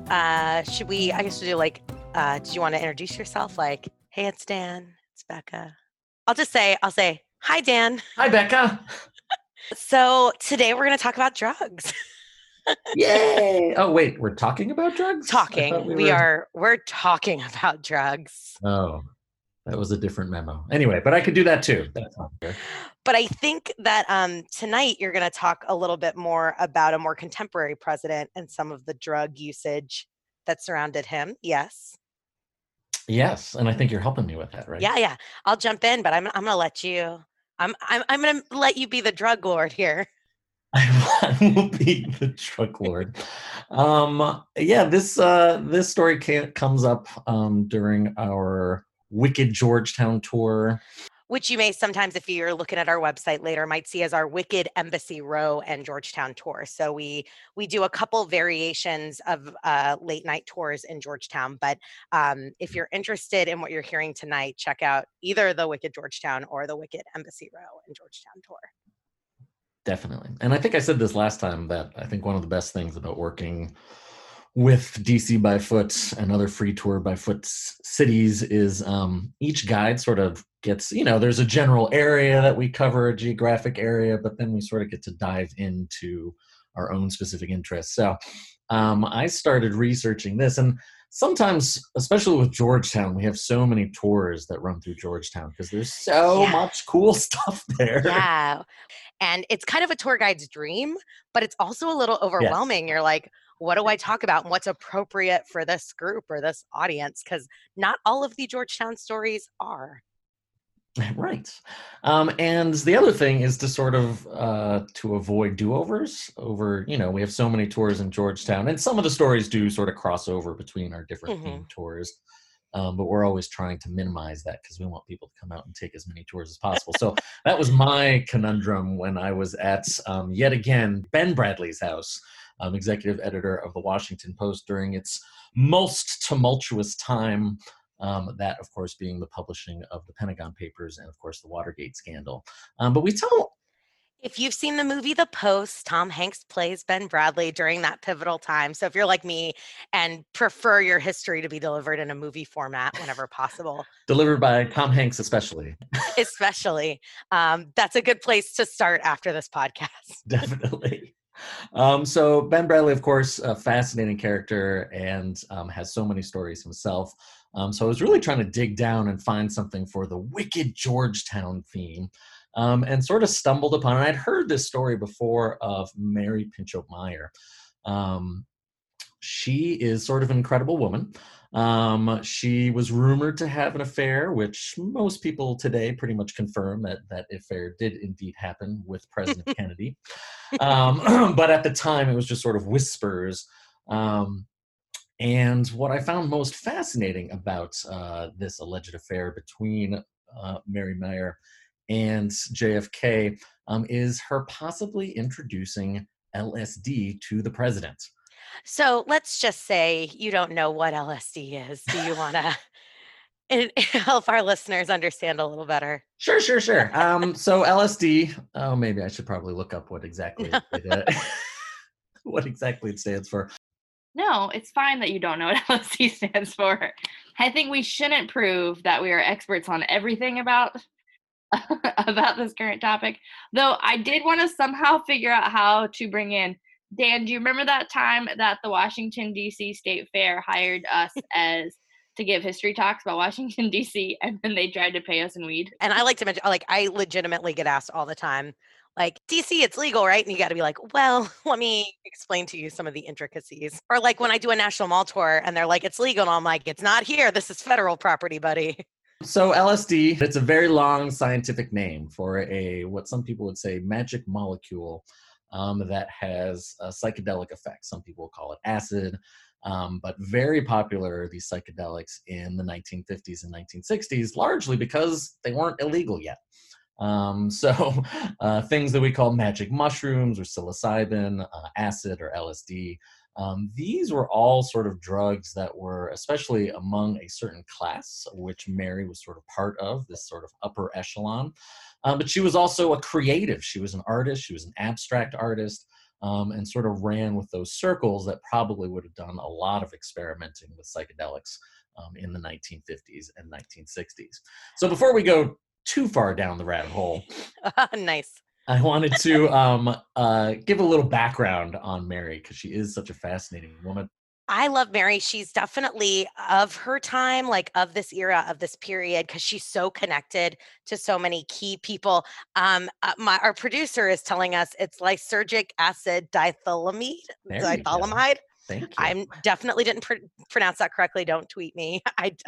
Should we, I guess we'll do like, do you want to introduce yourself? Like, hey, it's Dan, it's Becca. I'll say, hi, Dan. Hi, Becca. So today we're going to talk about drugs. Yay. Oh, wait, we're talking about drugs? I thought Talking. we were. We're talking about drugs. Oh, that was a different memo. Anyway, but I could do that too. That's not fair. But I think that tonight you're going to talk a little bit more about a more contemporary president and some of the drug usage that surrounded him. Yes. Yes, and I think you're helping me with that, right? Yeah. I'll jump in, but I'm going to let you. I'm going to let you be the drug lord here. I will be the drug lord. Yeah, this story comes up during our Wicked Georgetown tour. Which you may sometimes, if you're looking at our website later, might see as our Wicked Embassy Row and Georgetown tour. So we do a couple variations of late night tours in Georgetown. But if you're interested in what you're hearing tonight, check out either the Wicked Georgetown or the Wicked Embassy Row and Georgetown tour. Definitely. And I think I said this last time that I think one of the best things about working with DC by Foot and other free tour by foot cities is each guide sort of gets, there's a general area that we cover, a geographic area, but then we sort of get to dive into our own specific interests. So I started researching this, and sometimes, especially with Georgetown, we have so many tours that run through Georgetown because there's so much cool stuff there. Yeah. And it's kind of a tour guide's dream, but it's also a little overwhelming. Yes. You're like, what do I talk about and what's appropriate for this group or this audience? Because not all of the Georgetown stories are. Right. And the other thing is to sort of to avoid do-overs over, we have so many tours in Georgetown, and some of the stories do sort of cross over between our different themed tours. But we're always trying to minimize that because we want people to come out and take as many tours as possible. So that was my conundrum when I was at, yet again, Ben Bradley's house, executive editor of the Washington Post during its most tumultuous time. That, of course, being the publishing of the Pentagon Papers and, of course, the Watergate scandal. But we tell. If you've seen the movie The Post, Tom Hanks plays Ben Bradley during that pivotal time. So if you're like me and prefer your history to be delivered in a movie format whenever possible. Delivered by Tom Hanks, especially. That's a good place to start after this podcast. Definitely. So Ben Bradley, of course, a fascinating character and has so many stories himself. So I was really trying to dig down and find something for the Wicked Georgetown theme, and sort of stumbled upon it. I'd heard this story before of Mary Pinchot Meyer. She is sort of an incredible woman. She was rumored to have an affair, which most people today pretty much confirm that affair did indeed happen with President Kennedy. But at the time, it was just sort of whispers. And what I found most fascinating about this alleged affair between Mary Meyer and JFK is her possibly introducing LSD to the president. So let's just say you don't know what LSD is. Do you want to help our listeners understand a little better? Sure. So LSD, maybe I should probably look up what exactly what exactly it stands for. No, it's fine that you don't know what LSD stands for. I think we shouldn't prove that we are experts on everything about this current topic. Though I did want to somehow figure out how to bring in Dan. Do you remember that time that the Washington D.C. State Fair hired us to give history talks about Washington D.C. and then they tried to pay us in weed? And I like to mention, I legitimately get asked all the time, like, DC, it's legal, right? And you got to be like, well, let me explain to you some of the intricacies. Or like when I do a national mall tour and they're like, it's legal. And I'm like, it's not here. This is federal property, buddy. So LSD, it's a very long scientific name for what some people would say magic molecule that has a psychedelic effect. Some people call it acid, but very popular, these psychedelics in the 1950s and 1960s, largely because they weren't illegal yet. Things that we call magic mushrooms or psilocybin, acid or LSD, these were all sort of drugs that were, especially among a certain class, which Mary was sort of part of, this sort of upper echelon. But she was also a creative. She was an artist. She was an abstract artist. and sort of ran with those circles that probably would have done a lot of experimenting with psychedelics in the 1950s and 1960s. So before we go too far down the rabbit hole, Nice. I wanted to give a little background on Mary because she is such a fascinating woman. I love Mary. She's definitely of her time, like of this era, of this period, because she's so connected to so many key people. Our producer is telling us it's lysergic acid dithylamide. There you go. Dithylamide. Thank you. I definitely didn't pronounce that correctly. Don't tweet me.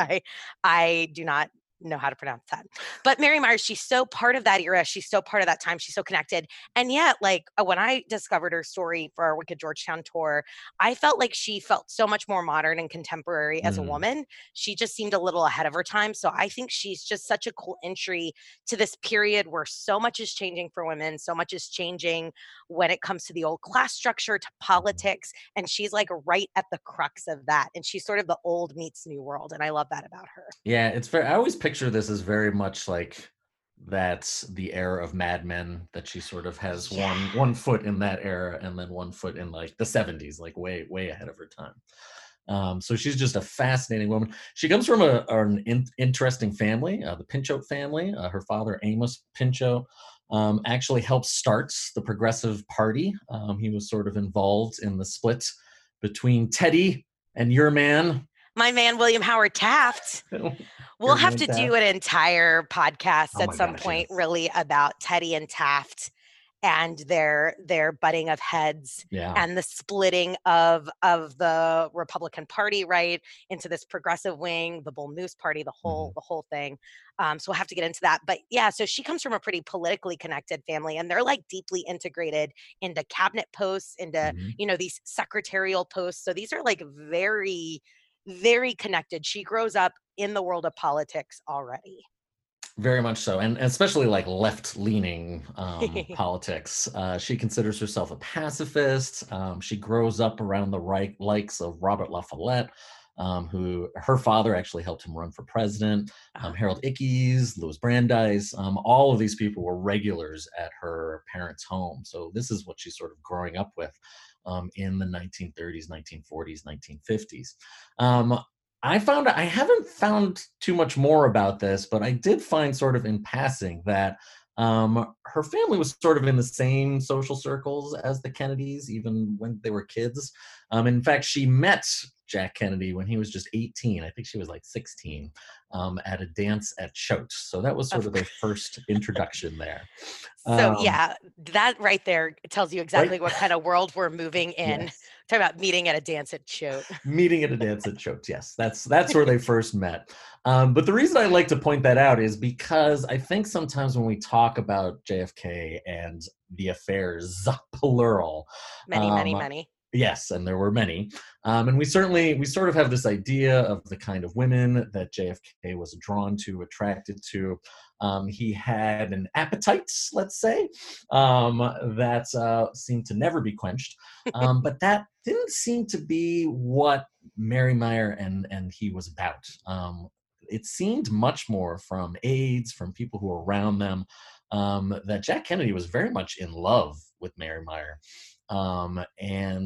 I do not know how to pronounce that. But Mary Myers, she's so part of that era. She's so part of that time. She's so connected. And yet, like when I discovered her story for our Wicked Georgetown tour, I felt like she felt so much more modern and contemporary as a woman. She just seemed a little ahead of her time. So I think she's just such a cool entry to this period where so much is changing for women. So much is changing when it comes to the old class structure, to politics. And she's like right at the crux of that. And she's sort of the old meets new world. And I love that about her. Yeah, it's very, I always picture this as very much like that's the era of Mad Men, that she sort of has one foot in that era and then one foot in like the 70s, like way ahead of her time. So she's just a fascinating woman. She comes from an interesting family, the Pinchot family. Her father, Amos Pinchot, actually helped start the Progressive Party. He was sort of involved in the split between Teddy and your man, my man, William Howard Taft. We'll have to do an entire podcast at some point, really, about Teddy and Taft and their butting of heads and the splitting of the Republican Party, right, into this progressive wing, the Bull Moose Party, the whole thing. So we'll have to get into that. But yeah, so she comes from a pretty politically connected family, and they're like deeply integrated into cabinet posts, into these secretarial posts. So these are like very, very connected. She grows up in the world of politics already. Very much so, and especially like left-leaning politics. She considers herself a pacifist. She grows up around the likes of Robert La Follette, who her father actually helped him run for president. Harold Ickes, Louis Brandeis, all of these people were regulars at her parents' home. So this is what she's sort of growing up with in the 1930s, 1940s, 1950s. I haven't found too much more about this, but I did find sort of in passing that her family was sort of in the same social circles as the Kennedys, even when they were kids. In fact, she met Jack Kennedy when he was just 18. I think she was like 16 at a dance at Choate. So that was sort of their first introduction there. So yeah, that right there tells you exactly what kind of world we're moving in. Yes. Talk about meeting at a dance at Choate. Meeting at a dance at Choate, yes. That's where they first met. But the reason I like to point that out is because I think sometimes when we talk about JFK and the affairs, plural. Many. Yes, and there were many. And we sort of have this idea of the kind of women that JFK was drawn to, attracted to. He had an appetite, let's say, that seemed to never be quenched. But that didn't seem to be what Mary Meyer and he was about. It seemed much more from aides, from people who were around them, that Jack Kennedy was very much in love with Mary Meyer. And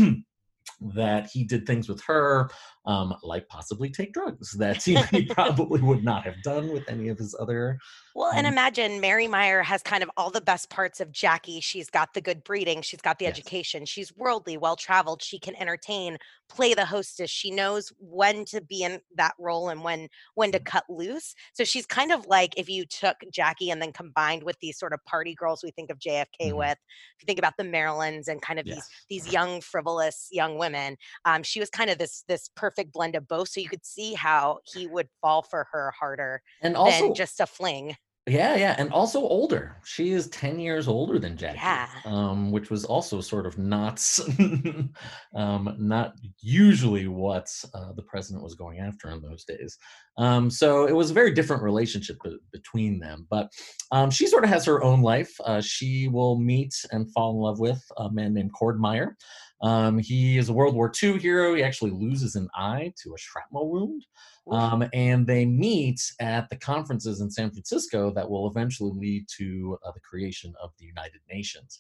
that he did things with her, like possibly take drugs, that he probably would not have done with any of his other. Well, and imagine Mary Meyer has kind of all the best parts of Jackie. She's got the good breeding. She's got the education. She's worldly, well-traveled. She can entertain, play the hostess. She knows when to be in that role and when to cut loose. So she's kind of like if you took Jackie and then combined with these sort of party girls we think of JFK with. If you think about the Marilyns and kind of these young, frivolous young women, she was kind of this perfect blend of both. So you could see how he would fall for her harder and also, than just a fling. Yeah, and also older. She is 10 years older than Jackie, which was also sort of not usually what the president was going after in those days. So it was a very different relationship between them. But she sort of has her own life. She will meet and fall in love with a man named Cord Meyer. He is a World War II hero. He actually loses an eye to a shrapnel wound. And they meet at the conferences in San Francisco that will eventually lead to the creation of the United Nations.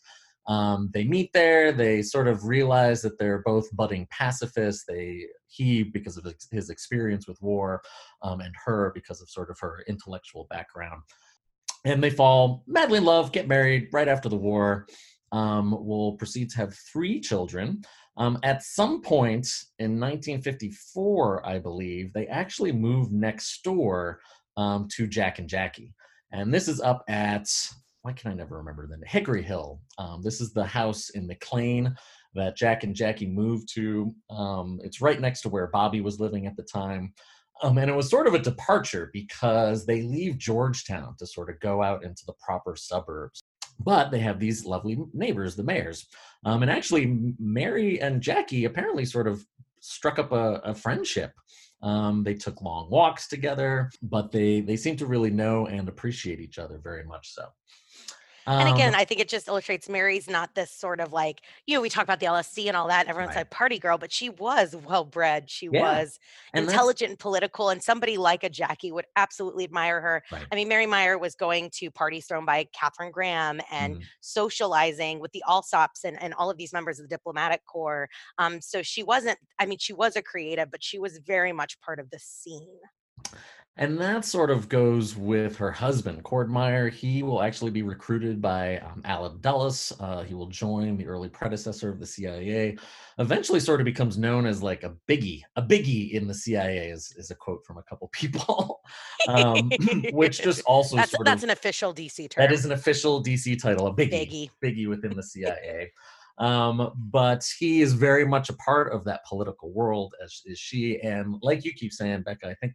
They meet there. They sort of realize that they're both budding pacifists. He, because of his experience with war, and her because of sort of her intellectual background. And they fall madly in love, get married right after the war, will proceed to have 3 children. At some point in 1954, I believe, they actually moved next door to Jack and Jackie. And this is up at, why can I never remember the name? Hickory Hill. This is the house in McLean that Jack and Jackie moved to. It's right next to where Bobby was living at the time. And it was sort of a departure because they leave Georgetown to sort of go out into the proper suburbs. But they have these lovely neighbors, the Mayers. And actually, Mary and Jackie apparently sort of struck up a friendship. They took long walks together, but they seem to really know and appreciate each other very much so. And again, I think it just illustrates Mary's not this sort of like, we talk about the LSC and all that, and everyone's Right. like party girl, but she was well-bred. She Yeah. was And intelligent and political, and somebody like a Jackie would absolutely admire her. Right. I mean, Mary Meyer was going to parties thrown by Katharine Graham and socializing with the Alsops and all of these members of the diplomatic corps. So she wasn't, she was a creative, but she was very much part of the scene. And that sort of goes with her husband, Cord Meyer. He will actually be recruited by Allen Dulles. He will join the early predecessor of the CIA. Eventually sort of becomes known as like a biggie in the CIA is a quote from a couple people, which just also that's an official DC term. That is an official DC title, a biggie within the CIA. But he is very much a part of that political world, as is she. And like you keep saying, Becca, I think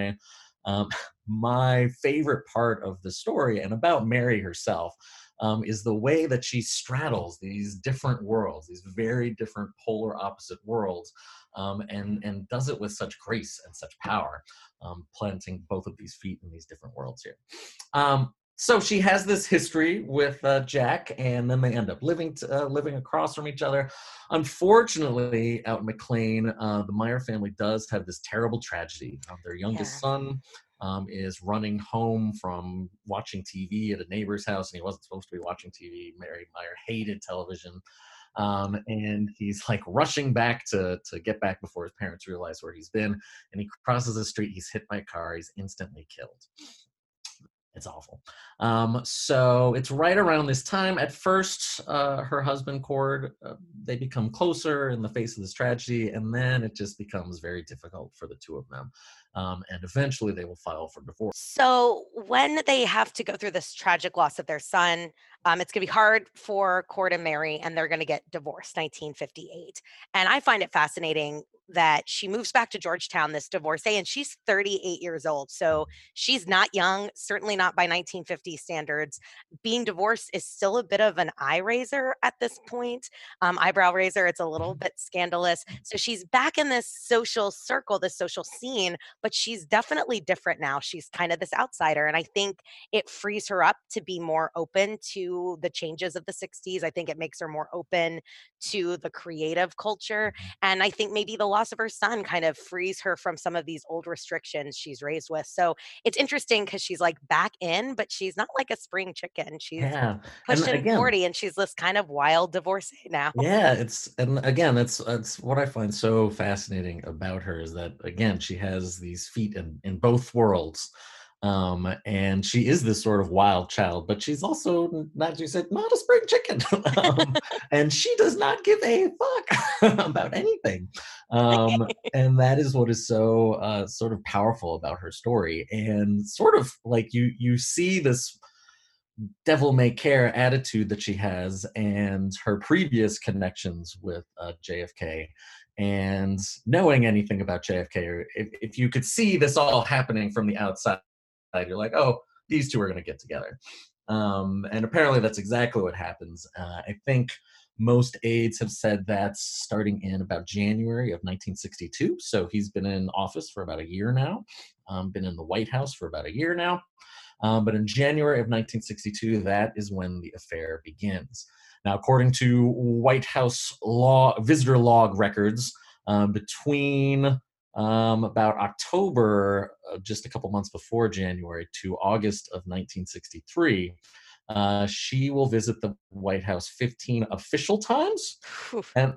my favorite part of the story and about Mary herself is the way that she straddles these different worlds, these very different polar opposite worlds, and does it with such grace and such power, planting both of these feet in these different worlds here. So she has this history with Jack, and then they end up living across from each other. Unfortunately, out in McLean, the Meyer family does have this terrible tragedy. Their youngest son is running home from watching TV at a neighbor's house, and he wasn't supposed to be watching TV. Mary Meyer hated television. And he's like rushing back to get back before his parents realize where he's been. And he crosses the street, he's hit by a car, he's instantly killed. It's awful. So it's right around this time. At first, her husband, Cord, they become closer in the face of this tragedy, and then it just becomes very difficult for the two of them. And eventually they will file for divorce. So when they have to go through this tragic loss of their son, it's going to be hard for Cord and Mary, and they're going to get divorced, 1958. And I find it fascinating that she moves back to Georgetown, this divorcee, and she's 38 years old. So she's not young, certainly not by 1950 standards. Being divorced is still a bit of an eye raiser at this point, eyebrow raiser. It's a little bit scandalous. So she's back in this social circle, this social scene, but she's definitely different now. She's kind of this outsider. And I think it frees her up to be more open to the changes of the 60s. I think it makes her more open to the creative culture. And I think maybe the loss of her son kind of frees her from some of these old restrictions she's raised with. So it's interesting because she's like back in, but she's not like a spring chicken. She's pushing 40, and she's this kind of wild divorcee now. Yeah, that's what I find so fascinating about her, is that, again, she has these feet in both worlds. And she is this sort of wild child, but she's also, as you said, not a spring chicken. And she does not give a fuck about anything. And that is what is so sort of powerful about her story. And sort of like you see this devil may care attitude that she has, and her previous connections with JFK, and knowing anything about JFK, or if you could see this all happening from the outside, you're like, oh, these two are going to get together. And apparently that's exactly what happens. I think most aides have said that starting in about January of 1962. So he's been in office for about a year now, been in the White House for about a year now. But in January of 1962, that is when the affair begins. Now, according to White House visitor log records, between about October, just a couple months before January, to August of 1963, She will visit the White House 15 official times. Whew. And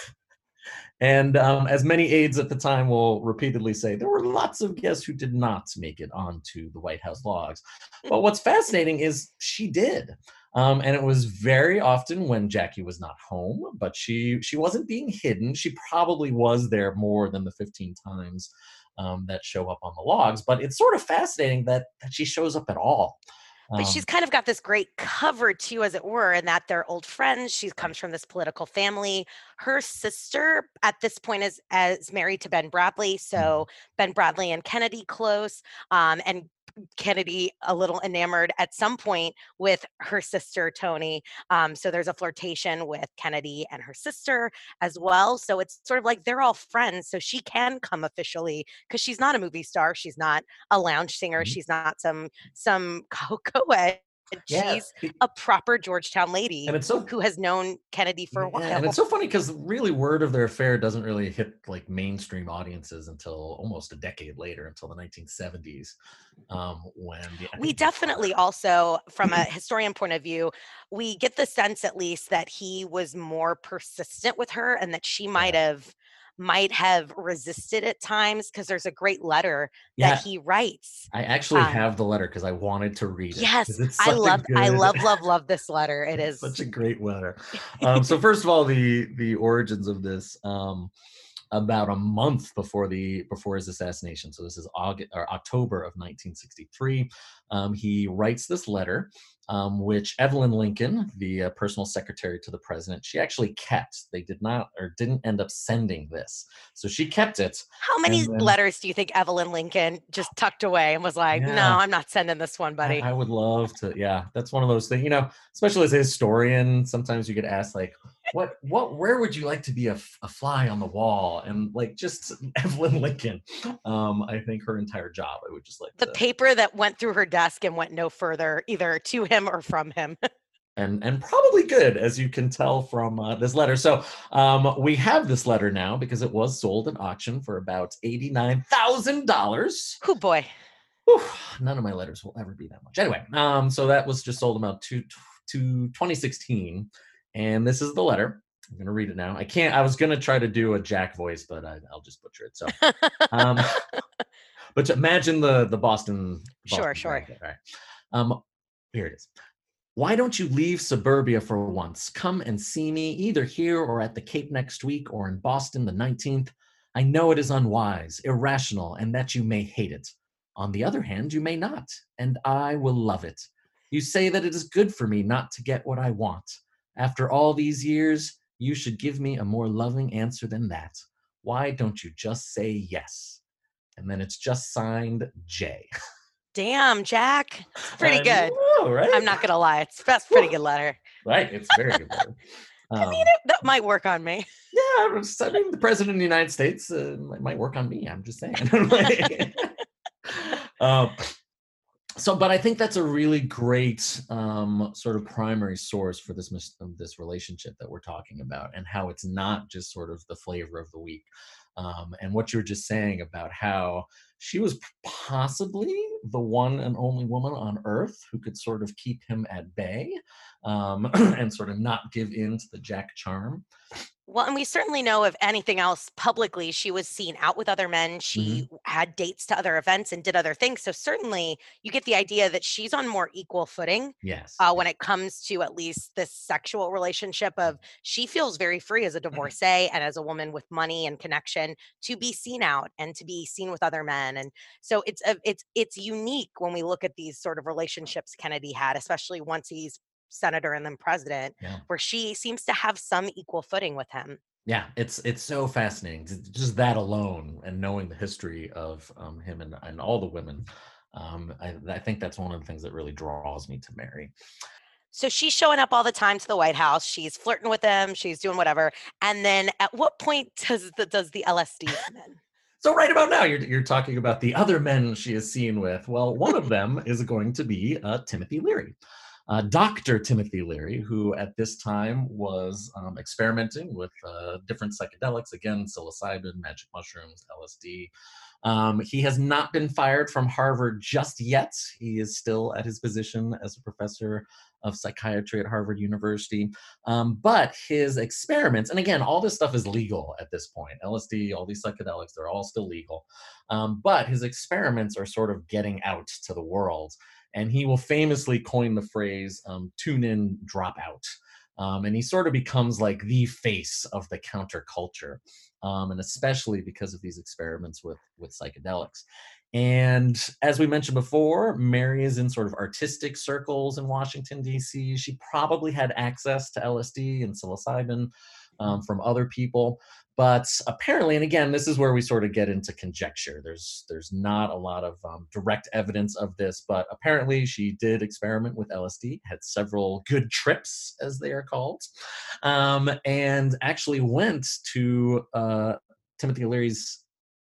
as many aides at the time will repeatedly say, there were lots of guests who did not make it onto the White House logs. But what's fascinating is she did. And it was very often when Jackie was not home, but she wasn't being hidden. She probably was there more than the 15 times that show up on the logs. But it's sort of fascinating that she shows up at all. But she's kind of got this great cover too, as it were, in that they're old friends. She comes from this political family. Her sister at this point is as married to Ben Bradley. So Ben Bradley and Kennedy close. And Kennedy a little enamored at some point with her sister Toni. So there's a flirtation with Kennedy and her sister as well. So it's sort of like they're all friends. So she can come officially because she's not a movie star. She's not a lounge singer. She's not some co-ed. Yeah, She's a proper Georgetown lady and it's who has known Kennedy for a while. and it's so funny because really word of their affair doesn't really hit like mainstream audiences until almost a decade later, until the 1970s, when we definitely also, from a historian point of view, we get the sense at least that he was more persistent with her and that she might have resisted at times, because there's a great letter that he writes. I actually have the letter because I wanted to read it. Yes, it's I such love this letter. It is such a great letter. So first of all, the origins of this, about a month before his assassination. So this is October of 1963. He writes this letter, which Evelyn Lincoln, the personal secretary to the president, she actually kept. They didn't end up sending this, so she kept it. How many letters do you think Evelyn Lincoln just tucked away and was like, "No, I'm not sending this one, buddy"? I would love to. Yeah, that's one of those things. Especially as a historian, sometimes you get asked like, where would you like to be a fly on the wall? And like just Evelyn Lincoln, I think her entire job, I would just like the paper that went through her desk and went no further, either to him or from him. And probably good, as you can tell from this letter. So we have this letter now because it was sold at auction for about $89,000. Oh boy. Whew, none of my letters will ever be that much. Anyway, so that was just sold about to 2016. And this is the letter. I'm going to read it now. I was going to try to do a Jack voice, but I'll just butcher it. So, but imagine the Boston. Sure. Bracket, right? Here it is. Why don't you leave suburbia for once? Come and see me either here or at the Cape next week or in Boston the 19th. I know it is unwise, irrational, and that you may hate it. On the other hand, you may not, and I will love it. You say that it is good for me not to get what I want. After all these years, you should give me a more loving answer than that. Why don't you just say yes? And then it's just signed J. Damn, Jack. It's pretty good. Know, right? I'm not going to lie. It's a pretty good letter. Right. It's very good letter. I mean, that might work on me. Yeah. I mean, the president of the United States might work on me. I'm just saying. But I think that's a really great sort of primary source for this relationship that we're talking about, and how it's not just sort of the flavor of the week. And what you were just saying about how she was possibly the one and only woman on earth who could sort of keep him at bay and sort of not give in to the Jack charm. Well, and we certainly know, if anything else, publicly, she was seen out with other men. She had dates to other events and did other things. So certainly you get the idea that she's on more equal footing. Yes. When it comes to at least this sexual relationship of, she feels very free as a divorcee and as a woman with money and connection to be seen out and to be seen with other men. And so it's unique when we look at these sort of relationships Kennedy had, especially once he's senator and then president, where she seems to have some equal footing with him. Yeah, it's so fascinating. Just that alone, and knowing the history of him and all the women, I think that's one of the things that really draws me to Mary. So she's showing up all the time to the White House. She's flirting with them. She's doing whatever. And then at what point does the LSD come in? So right about now, you're talking about the other men she is seen with. Well, one of them is going to be Timothy Leary. Dr. Timothy Leary, who at this time was experimenting with different psychedelics, again, psilocybin, magic mushrooms, LSD. He has not been fired from Harvard just yet. He is still at his position as a professor of psychiatry at Harvard University. But his experiments, and again, all this stuff is legal at this point. LSD, all these psychedelics, they're all still legal. But his experiments are sort of getting out to the world. And he will famously coin the phrase tune in, drop out. And he sort of becomes like the face of the counterculture, and especially because of these experiments with psychedelics. And as we mentioned before, Mary is in sort of artistic circles in Washington, D.C. She probably had access to LSD and psilocybin from other people. But apparently, and again, this is where we sort of get into conjecture. There's not a lot of direct evidence of this, but apparently she did experiment with LSD, had several good trips, as they are called, and actually went to Timothy Leary's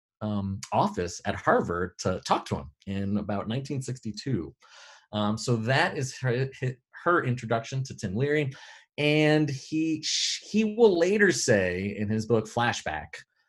office at Harvard to talk to him in about 1962. So that is her introduction to Tim Leary. And he will later say in his book Flashback,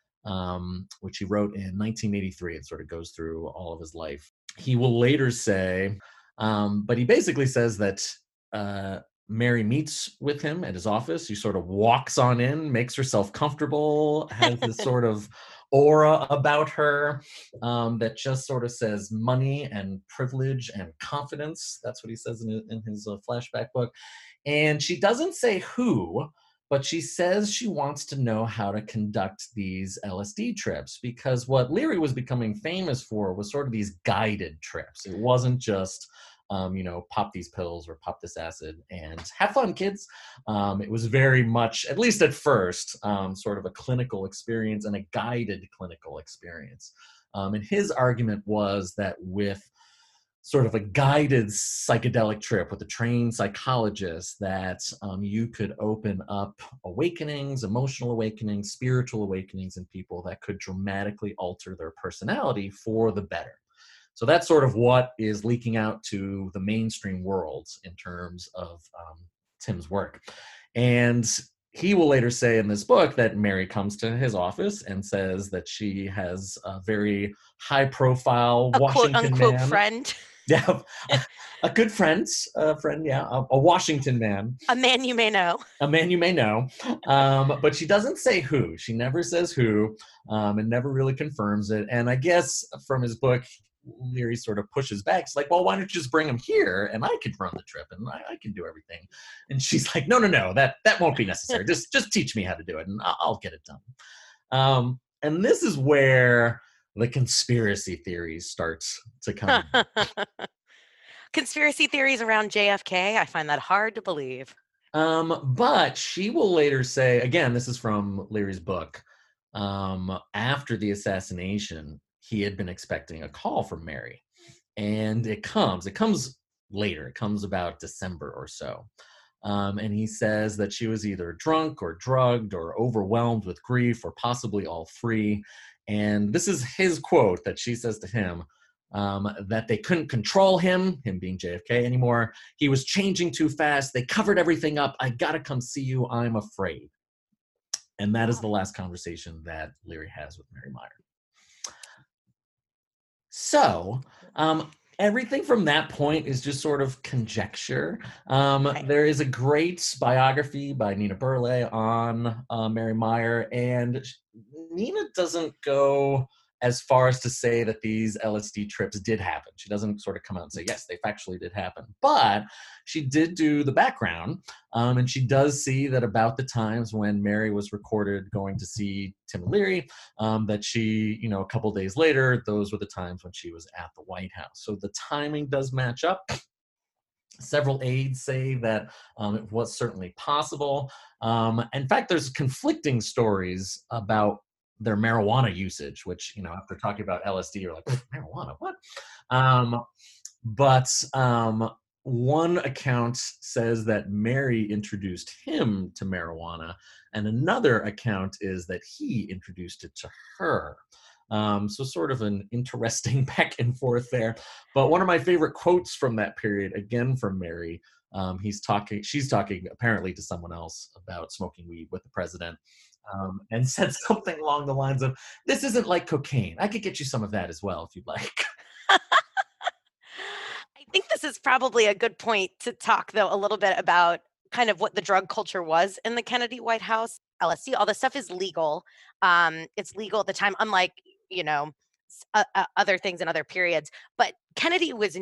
which he wrote in 1983, it sort of goes through all of his life. He will later say, but he basically says that Mary meets with him at his office. She sort of walks on in, makes herself comfortable, has this sort of aura about her that just sort of says money and privilege and confidence. That's what he says in his Flashback book. And she doesn't say who, but she says she wants to know how to conduct these LSD trips, because what Leary was becoming famous for was sort of these guided trips. It wasn't just, pop these pills or pop this acid and have fun, kids. It was very much, at least at first, sort of a clinical experience and a guided clinical experience. And his argument was that with sort of a guided psychedelic trip with a trained psychologist, that you could open up awakenings, emotional awakenings, spiritual awakenings in people that could dramatically alter their personality for the better. So that's sort of what is leaking out to the mainstream world in terms of Tim's work. And he will later say in this book that Mary comes to his office and says that she has a very high-profile Washington quote-unquote man. Friend. Yeah, a good friend, yeah, a Washington man. A man you may know. A man you may know. But she doesn't say who. She never says who, and never really confirms it. And I guess from his book, Leary sort of pushes back. It's like, well, why don't you just bring him here and I could run the trip and I can do everything. And she's like, no, that won't be necessary. Just teach me how to do it and I'll get it done. And this is where the conspiracy theories starts to come. Conspiracy theories around JFK, I find that hard to believe. But she will later say, again, this is from Leary's book, after the assassination, he had been expecting a call from Mary. And it comes later. It comes about December or so. And he says that she was either drunk or drugged or overwhelmed with grief or possibly all three. And this is his quote that she says to him, that they couldn't control him being JFK anymore. He was changing too fast. They covered everything up. I gotta come see you. I'm afraid. And that is the last conversation that Leary has with Mary Meyer. So, everything from that point is just sort of conjecture. There is a great biography by Nina Burleigh on Mary Meyer, and Nina doesn't go as far as to say that these LSD trips did happen. She doesn't sort of come out and say, yes, they factually did happen. But she did do the background, and she does see that about the times when Mary was recorded going to see Tim Leary, that she, a couple days later, those were the times when she was at the White House. So the timing does match up. Several aides say that it was certainly possible. In fact, there's conflicting stories about their marijuana usage, which, after talking about LSD, you're like, marijuana, what? But one account says that Mary introduced him to marijuana, and another account is that he introduced it to her. So sort of an interesting back and forth there. But one of my favorite quotes from that period, again from Mary, she's talking apparently to someone else about smoking weed with the president, and said something along the lines of, this isn't like cocaine. I could get you some of that as well if you'd like. think this is probably a good point to talk, though, a little bit about kind of what the drug culture was in the Kennedy White House. LSD, all this stuff is legal. It's legal at the time, unlike, you know, other things in other periods. But Kennedy was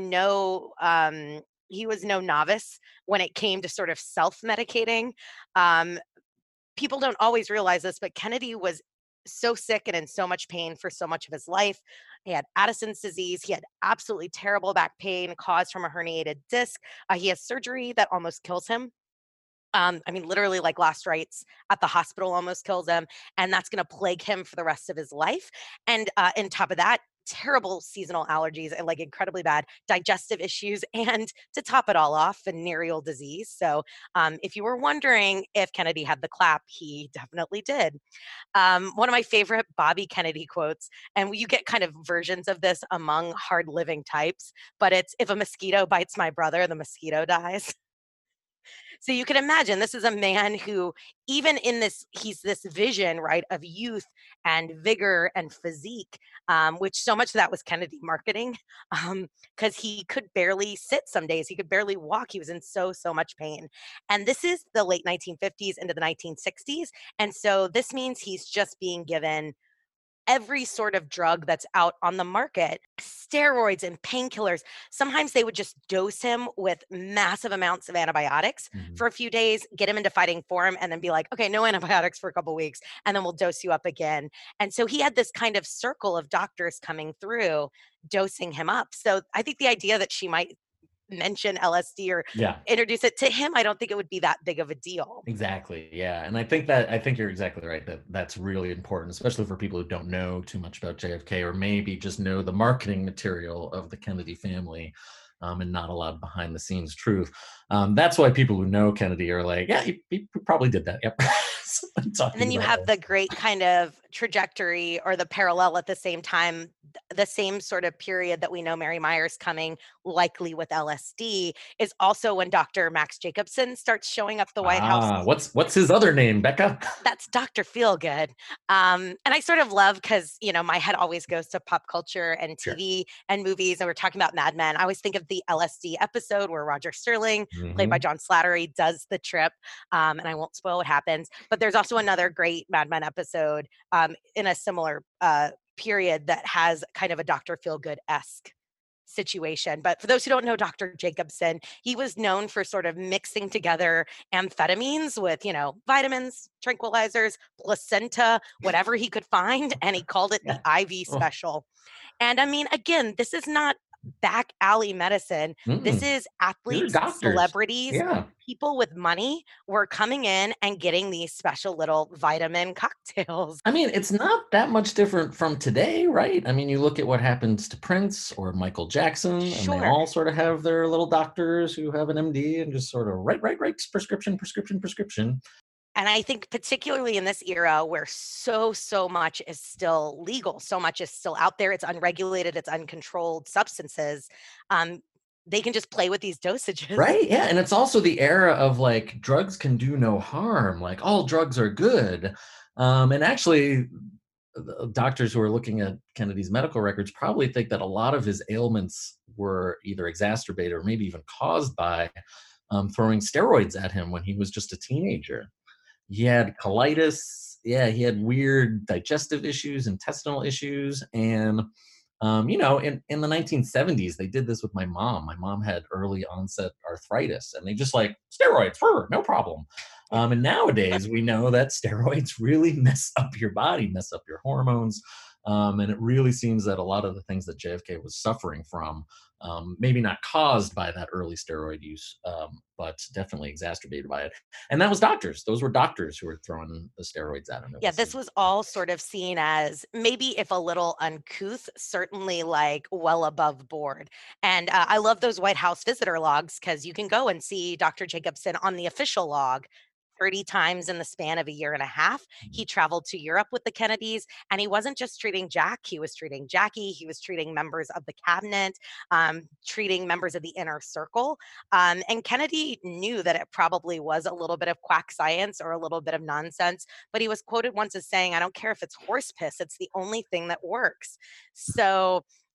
he was no novice when it came to sort of self-medicating. Um, People don't always realize this, but Kennedy was so sick and in so much pain for so much of his life. He had Addison's disease. He had absolutely terrible back pain caused from a herniated disc. He has surgery that almost kills him. I mean, literally, like last rites at the hospital almost kills him, and that's going to plague him for the rest of his life. And on top of that, terrible seasonal allergies and like incredibly bad digestive issues, and to top it all off, venereal disease. So, if you were wondering if Kennedy had the clap, he definitely did. One of my favorite Bobby Kennedy quotes, and you get kind of versions of this among hard living types, but it's, "If a mosquito bites my brother, the mosquito dies." So you can imagine this is a man who, even in this, he's this vision, right, of youth and vigor and physique, which so much of that was Kennedy marketing, because he could barely sit some days. He could barely walk. He was in so much pain. And this is the late 1950s into the 1960s. And so this means he's just being given every sort of drug that's out on the market, steroids and painkillers. Sometimes they would just dose him with massive amounts of antibiotics Mhm. for a few days, get him into fighting form, and then be like, okay, no antibiotics for a couple weeks, and then we'll dose you up again. And so he had this kind of circle of doctors coming through, dosing him up. So I think the idea that she might mention LSD or Yeah. introduce it to him, I don't think it would be that big of a deal. Exactly. Yeah. And I think you're exactly right that that's really important, especially for people who don't know too much about JFK or maybe just know the marketing material of the Kennedy family, and not a lot of behind the scenes truth. That's why people who know Kennedy are like, yeah, he probably did that. Yep. Somebody And then talking you about have the us. great kind of trajectory or the parallel at the same time, the same sort of period that we know Mary Myers coming, likely with LSD, is also when Dr. Max Jacobson starts showing up the White House. What's his other name, Becca? That's Dr. Feelgood. And I sort of love because, you know, my head always goes to pop culture and Sure. TV and movies. And we're talking about Mad Men. I always think of the LSD episode where Roger Sterling, played by Hmm. John Slattery, does the trip. And I won't spoil what happens. But there's also another great Mad Men episode in a similar period that has kind of a Dr. Feelgood esque situation. But for those who don't know Dr. Jacobson, he was known for sort of mixing together amphetamines with, you know, vitamins, tranquilizers, placenta, whatever he could find. And he called it the Yeah. IV Oh, special. And I mean, again, this is not back alley medicine. This mm, is these are athletes, doctors. celebrities, Yeah. people with money were coming in and getting these special little vitamin cocktails. I mean, it's not that much different from today, right? I mean, you look at what happens to Prince or Michael Jackson, and they Sure. all sort of have their little doctors who have an MD and just sort of write, prescription. And I think particularly in this era where so much is still legal, so much is still out there, it's unregulated, it's uncontrolled substances, um, they can just play with these dosages. Right? Yeah. And it's also the era of like drugs can do no harm, like all drugs are good. And actually, doctors who are looking at Kennedy's medical records probably think that a lot of his ailments were either exacerbated or maybe even caused by throwing steroids at him when he was just a teenager. He had colitis. Yeah, he had weird digestive issues, intestinal issues, and in the 1970s, they did this with my mom. My mom had early onset arthritis, and they just like steroids, no problem. And nowadays, we know that steroids really mess up your body, mess up your hormones, and it really seems that a lot of the things that JFK was suffering from, maybe not caused by that early steroid use, but definitely exacerbated by it. And that was doctors. Those were doctors who were throwing the steroids at him. It Yeah, this wasn't. was all sort of seen as maybe if a little uncouth, certainly like well above board. And I love those White House visitor logs because you can go and see Dr. Jacobson on the official log 30 times in the span of a year and a half. He traveled to Europe with the Kennedys, and he wasn't just treating Jack, he was treating Jackie, he was treating members of the cabinet, treating members of the inner circle. And Kennedy knew that it probably was a little bit of quack science or a little bit of nonsense, but he was quoted once as saying, "I don't care if it's horse piss, it's the only thing that works." So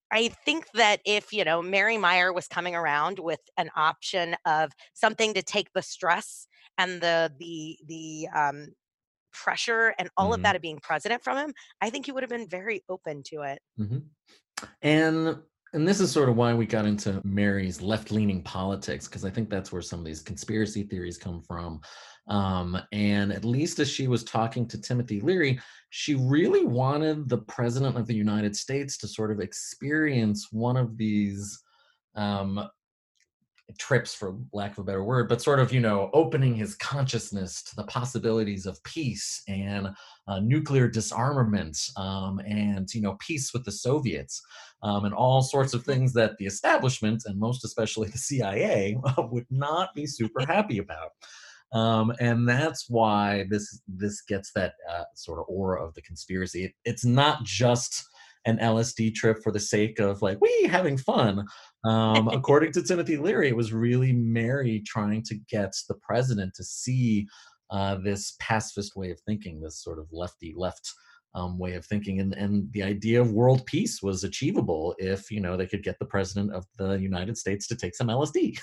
I think that if, Mary Meyer was coming around with an option of something to take the stress and the pressure and all of Hmm. that of being president from him, I think he would have been very open to it. Hmm. And this is sort of why we got into Mary's left-leaning politics, because I think that's where some of these conspiracy theories come from. And at least as she was talking to Timothy Leary, she really wanted the president of the United States to sort of experience one of these um, trips, for lack of a better word, but sort of, opening his consciousness to the possibilities of peace and nuclear disarmament, and, peace with the Soviets, and all sorts of things that the establishment, and most especially the CIA, would not be super happy about. And that's why this gets that sort of aura of the conspiracy. It's not just an LSD trip for the sake of like we having fun. According to Timothy Leary, it was really Mary trying to get the president to see this pacifist way of thinking, this sort of lefty left way of thinking, and the idea of world peace was achievable if they could get the president of the United States to take some LSD.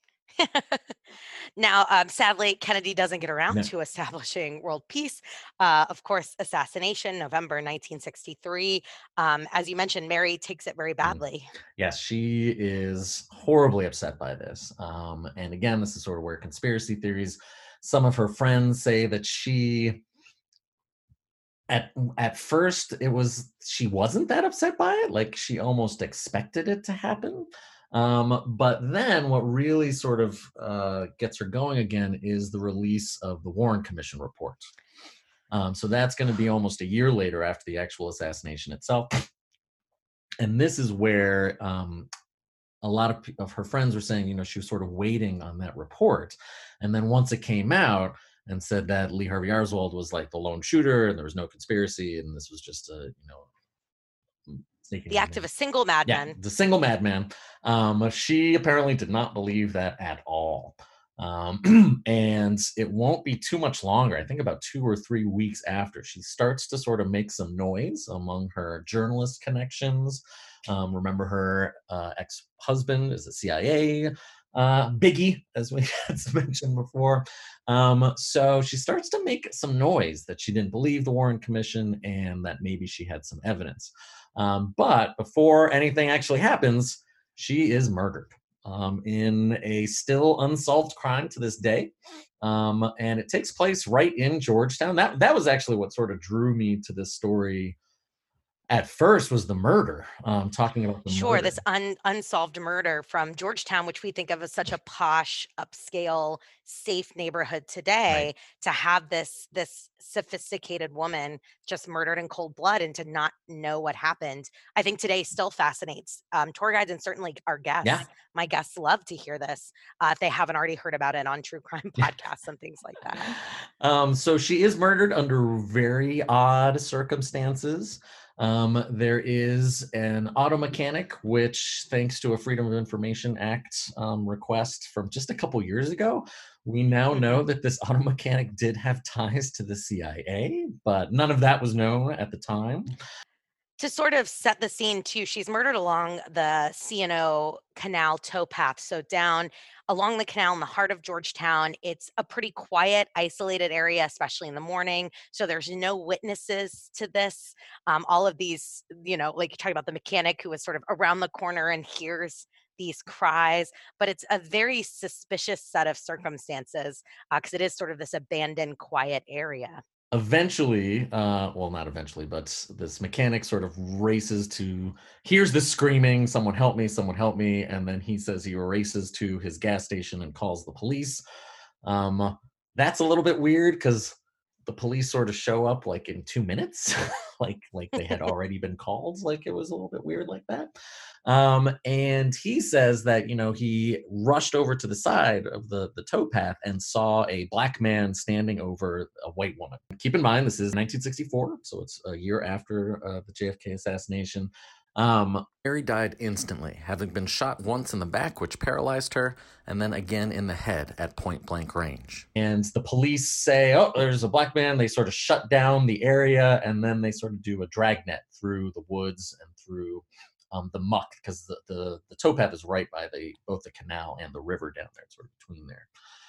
Now, sadly, Kennedy doesn't get around No. to establishing world peace. Of course, assassination, November 1963. As you mentioned, Mary takes it very badly. Yes, she is horribly upset by this. And again, this is sort of where conspiracy theories, some of her friends say that at first she wasn't that upset by it, like she almost expected it to happen. But then what really sort of gets her going again is the release of the Warren Commission report. So that's going to be almost a year later after the actual assassination itself. And this is where a lot of her friends were saying, she was sort of waiting on that report. And then once it came out and said that Lee Harvey Oswald was like the lone shooter and there was no conspiracy and this was just The act of a single madman. the single madman. She apparently did not believe that at all. And it won't be too much longer. I think about 2 or 3 weeks after, she starts to sort of make some noise among her journalist connections. Remember her ex-husband is a CIA biggie, as we had mentioned before. So she starts to make some noise that she didn't believe the Warren Commission and that maybe she had some evidence. But before anything actually happens, she is murdered in a still unsolved crime to this day. And it takes place right in Georgetown. That was actually what sort of drew me to this story at first, was the murder. Talking about the Sure, murder. this unsolved murder from Georgetown, which we think of as such a posh, upscale, safe neighborhood today, Right. to have this sophisticated woman just murdered in cold blood and to not know what happened, I think today still fascinates tour guides and certainly our Yeah. guests. My guests love to hear this if they haven't already heard about it on true crime podcasts and things like that. So she is murdered under very odd circumstances. There is an auto mechanic, which, thanks to a Freedom of Information Act request from just a couple years ago, we now know that this auto mechanic did have ties to the CIA, but none of that was known at the time. To sort of set the scene too, she's murdered along the C&O Canal towpath. So down along the canal in the heart of Georgetown, it's a pretty quiet, isolated area, especially in the morning. So there's no witnesses to this. All of these, like you talk about the mechanic who was sort of around the corner and hears these cries, but it's a very suspicious set of circumstances because it is sort of this abandoned, quiet area. Eventually, well, not eventually, but this mechanic sort of races to, hears this screaming, someone help me. And then he says he races to his gas station and calls the police. That's a little bit weird because the police sort of show up like in 2 minutes, like they had already been called. Like it was a little bit weird like that. And he says that he rushed over to the side of the towpath and saw a black man standing over a white woman. Keep in mind this is 1964, so it's a year after the JFK assassination. Mary died instantly, having been shot once in the back, which paralyzed her, and then again in the head at point blank range. And the police say, oh, there's a black man. They sort of shut down the area, and then they sort of do a dragnet through the woods and through the muck, because the towpath is right by both the canal and the river down there, sort of between there.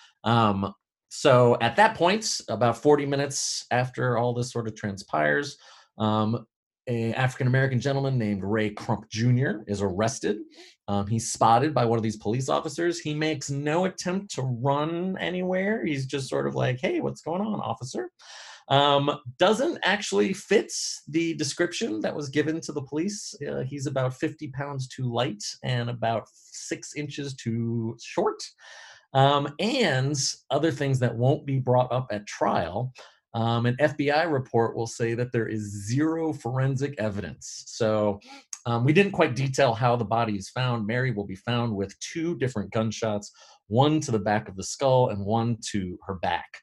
So at that point, about 40 minutes after all this sort of transpires, a African-American gentleman named Ray Crump Jr. is arrested. He's spotted by one of these police officers. He makes no attempt to run anywhere. He's just sort of like, hey, what's going on, officer? Doesn't actually fit the description that was given to the police. He's about 50 pounds too light and about 6 inches too short. And other things that won't be brought up at trial. An FBI report will say that there is 0 forensic evidence. So we didn't quite detail how the body is found. Mary will be found with 2 different gunshots, one to the back of the skull and one to her back.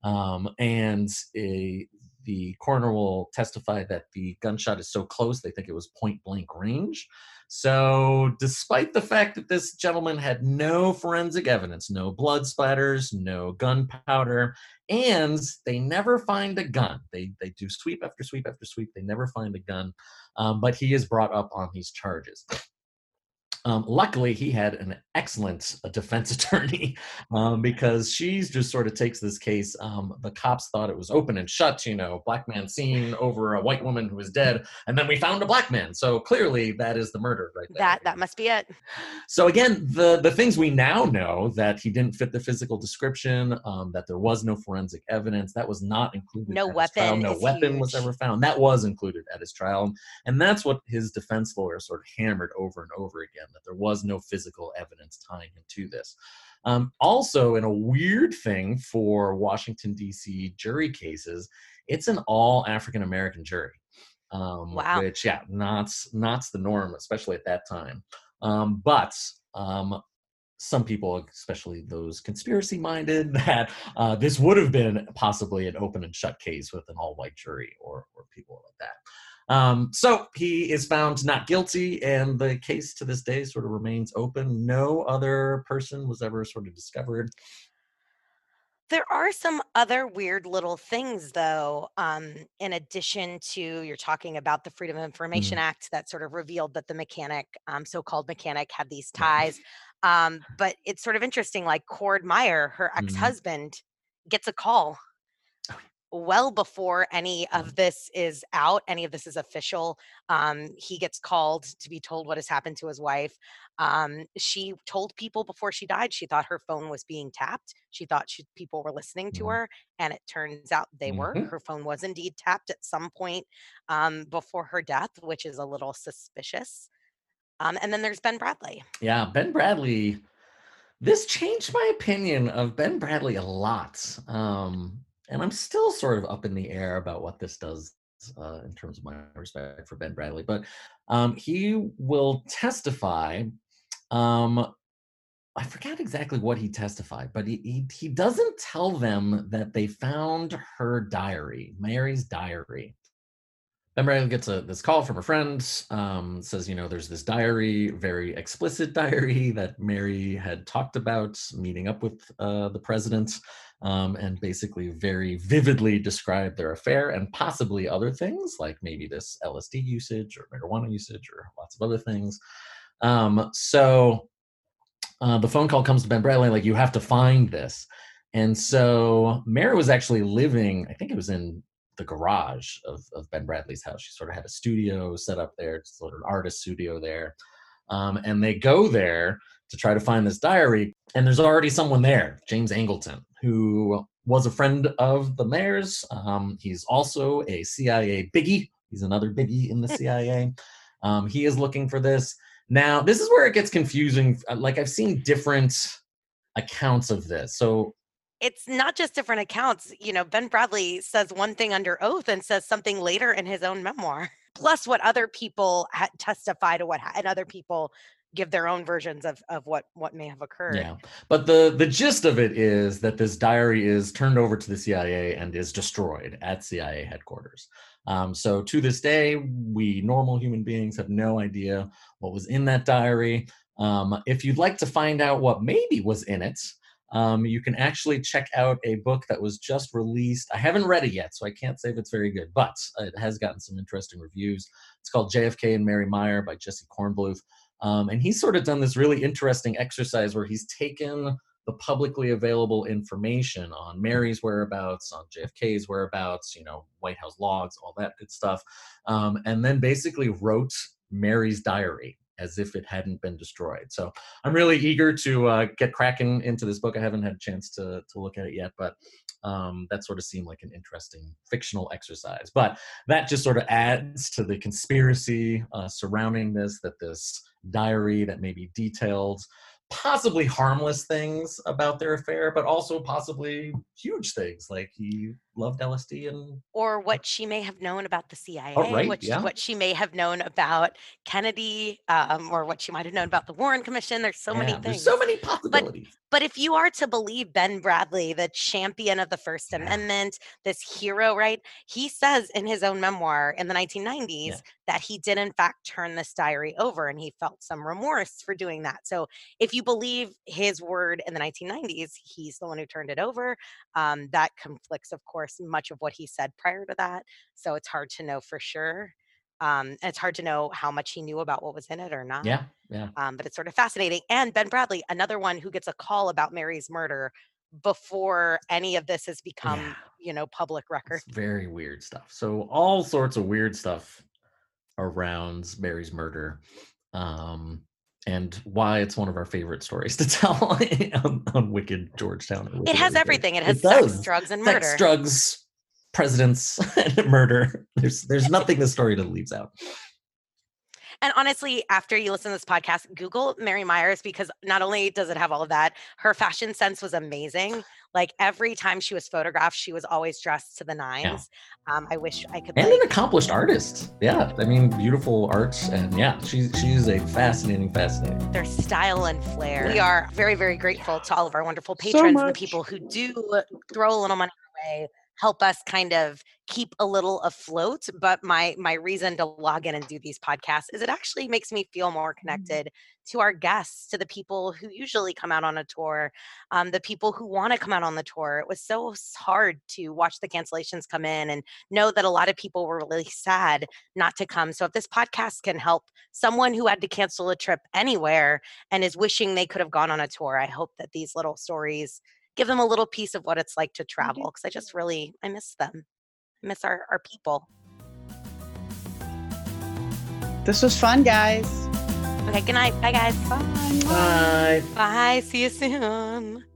The coroner will testify that the gunshot is so close they think it was point blank range. So despite the fact that this gentleman had no forensic evidence, no blood splatters, no gunpowder, and they never find a gun. They do sweep after sweep after sweep. They never find a gun, but he is brought up on these charges. Luckily, he had an excellent defense attorney because she just sort of takes this case. The cops thought it was open and shut, black man seen over a white woman who is dead, and then we found a black man. So clearly that is the murder right there. That must be it. So again, the things we now know, that he didn't fit the physical description, that there was no forensic evidence, that was not included. No weapon. No weapon was ever found. That was included at his trial. And that's what his defense lawyer sort of hammered over and over again, that there was no physical evidence tying him to this. Also, in a weird thing for Washington, D.C. jury cases, it's an all African-American jury. Wow. Which, not the norm, especially at that time. But some people, especially those conspiracy-minded, that this would have been possibly an open and shut case with an all-white jury or people like that. So he is found not guilty, and the case to this day sort of remains open. No other person was ever sort of discovered. There are some other weird little things, though, in addition to, you're talking about the Freedom of Information Act that sort of revealed that the mechanic, so-called mechanic, had these ties. But it's sort of interesting, like Cord Meyer, her ex-husband, gets a call well before any of this is out, any of this is official. He gets called to be told what has happened to his wife. She told people before she died, she thought her phone was being tapped. She thought people were listening to her, and it turns out they were. Her phone was indeed tapped at some point before her death, which is a little suspicious. And then there's Ben Bradley. Yeah, Ben Bradley. This changed my opinion of Ben Bradley a lot. And I'm still sort of up in the air about what this does in terms of my respect for Ben Bradley. But he will testify. I forgot exactly what he testified, but he doesn't tell them that they found her diary, Mary's diary. Ben Bradley gets this call from a friend, says, there's this diary, very explicit diary that Mary had talked about meeting up with the president, and basically very vividly described their affair and possibly other things, like maybe this LSD usage or marijuana usage or lots of other things. So the phone call comes to Ben Bradley, like, you have to find this. And so Mary was actually living, I think it was in the garage of Ben Bradley's house. She sort of had a studio set up there, it's sort of an artist studio there. And they go there to try to find this diary. And there's already someone there, James Angleton, who was a friend of the mayor's. He's also a CIA biggie. He's another biggie in the CIA. He is looking for this. Now, this is where it gets confusing. Like, I've seen different accounts of this. So it's not just different accounts. Ben Bradley says one thing under oath and says something later in his own memoir. Plus what other people testify to and other people give their own versions of what may have occurred. Yeah, but the gist of it is that this diary is turned over to the CIA and is destroyed at CIA headquarters. So to this day, we normal human beings have no idea what was in that diary. If you'd like to find out what maybe was in it, you can actually check out a book that was just released. I haven't read it yet, so I can't say if it's very good, but it has gotten some interesting reviews. It's called JFK and Mary Meyer by Jesse Kornbluth. And he's sort of done this really interesting exercise where he's taken the publicly available information on Mary's whereabouts, on JFK's whereabouts, White House logs, all that good stuff, and then basically wrote Mary's diary as if it hadn't been destroyed. So I'm really eager to get cracking into this book. I haven't had a chance to look at it yet, but that sort of seemed like an interesting fictional exercise. But that just sort of adds to the conspiracy surrounding this, that this diary that maybe detailed possibly harmless things about their affair, but also possibly huge things, like he loved LSD and or what she may have known about the CIA, what she may have known about Kennedy, or what she might have known about the Warren Commission. There's so many things. There's so many possibilities. But if you are to believe Ben Bradlee, the champion of the First Amendment, this hero, right? He says in his own memoir in the 1990s that he did in fact turn this diary over, and he felt some remorse for doing that. So if you believe his word in the 1990s, he's the one who turned it over. That conflicts, of course, much of what he said prior to that. So it's hard to know for sure. And it's hard to know how much he knew about what was in it or not. Yeah. But it's sort of fascinating. And Ben Bradlee, another one who gets a call about Mary's murder before any of this has become, public record. It's very weird stuff. So all sorts of weird stuff around Mary's murder. And why it's one of our favorite stories to tell on Wicked Georgetown. It has everything. It has sex, drugs, and murder. Sex, drugs, presidents, and murder. There's nothing the story that leaves out. And honestly, after you listen to this podcast, Google Mary Myers, because not only does it have all of that, her fashion sense was amazing. Like every time she was photographed, she was always dressed to the nines. Yeah. I wish I could. And an accomplished artist. Yeah. I mean, beautiful art. And she's a fascinating. Their style and flair. We are very, very grateful to all of our wonderful patrons and the people who do throw a little money our way, help us kind of keep a little afloat. But my reason to log in and do these podcasts is it actually makes me feel more connected to our guests, to the people who usually come out on a tour, the people who want to come out on the tour. It was so hard to watch the cancellations come in and know that a lot of people were really sad not to come. So if this podcast can help someone who had to cancel a trip anywhere and is wishing they could have gone on a tour, I hope that these little stories give them a little piece of what it's like to travel, because I miss them. I miss our people. This was fun, guys. Okay, good night. Bye, guys. Bye. Bye. Bye. See you soon.